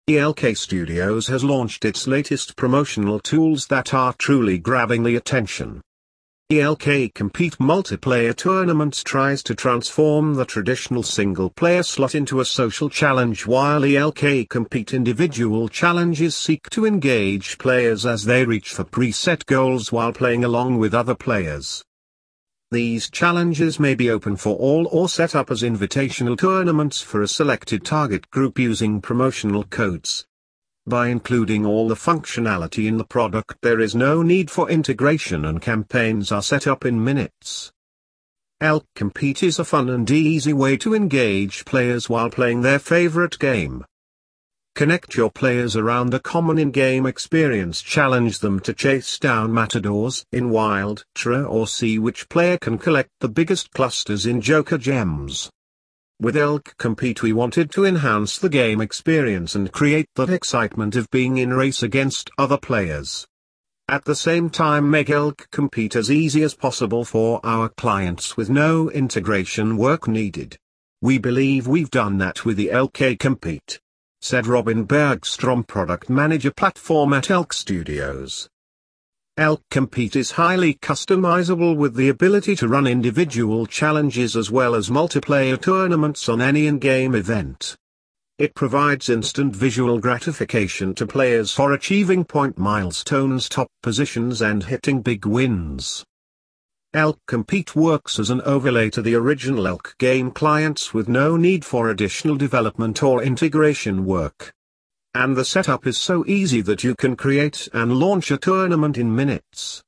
ELK Studios has launched its latest promotional tools that are truly grabbing the attention. ELK Compete Multiplayer Tournaments tries to transform the traditional single-player slot into a social challenge, while ELK Compete Individual Challenges seek to engage players as they reach for preset goals while playing along with other players. These challenges may be open for all or set up as invitational tournaments for a selected target group using promotional codes. By including all the functionality in the product, there is no need for integration and campaigns are set up in minutes. ELK Compete is a fun and easy way to engage players while playing their favorite game. Connect your players around a common in-game experience. Challenge them to chase down matadors in Wild Tra or see which player can collect the biggest clusters in Joker Gems. With ELK Compete we wanted to enhance the game experience and create that excitement of being in race against other players. At the same time, make ELK Compete as easy as possible for our clients with no integration work needed. We believe we've done that with the ELK Compete, said Robin Bergstrom, product manager platform at ELK Studios. ELK Compete is highly customizable with the ability to run individual challenges as well as multiplayer tournaments on any in-game event. It provides instant visual gratification to players for achieving point milestones, top positions and hitting big wins. ELK Compete works as an overlay to the original ELK game clients with no need for additional development or integration work. And the setup is so easy that you can create and launch a tournament in minutes.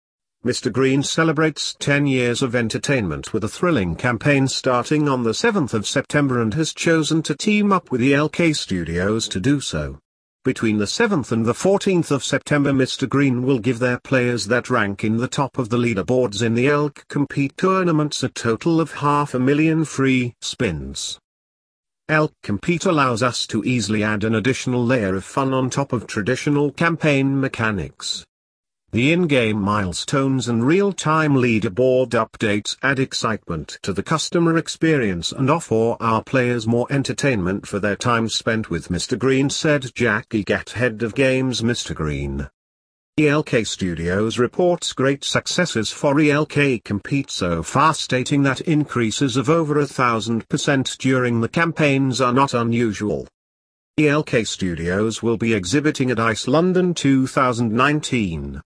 Mr. Green celebrates 10 years of entertainment with a thrilling campaign starting on the 7th of September and has chosen to team up with the ELK Studios to do so. Between the 7th and the 14th of September, Mr. Green will give their players that rank in the top of the leaderboards in the ELK Compete tournaments a total of 500,000 free spins. ELK Compete allows us to easily add an additional layer of fun on top of traditional campaign mechanics. The in-game milestones and real-time leaderboard updates add excitement to the customer experience and offer our players more entertainment for their time spent with Mr. Green, said Jackie Gatt, head of games Mr. Green. ELK Studios reports great successes for ELK Compete so far, stating that increases of over 1,000% during the campaigns are not unusual. ELK Studios will be exhibiting at ICE London 2019.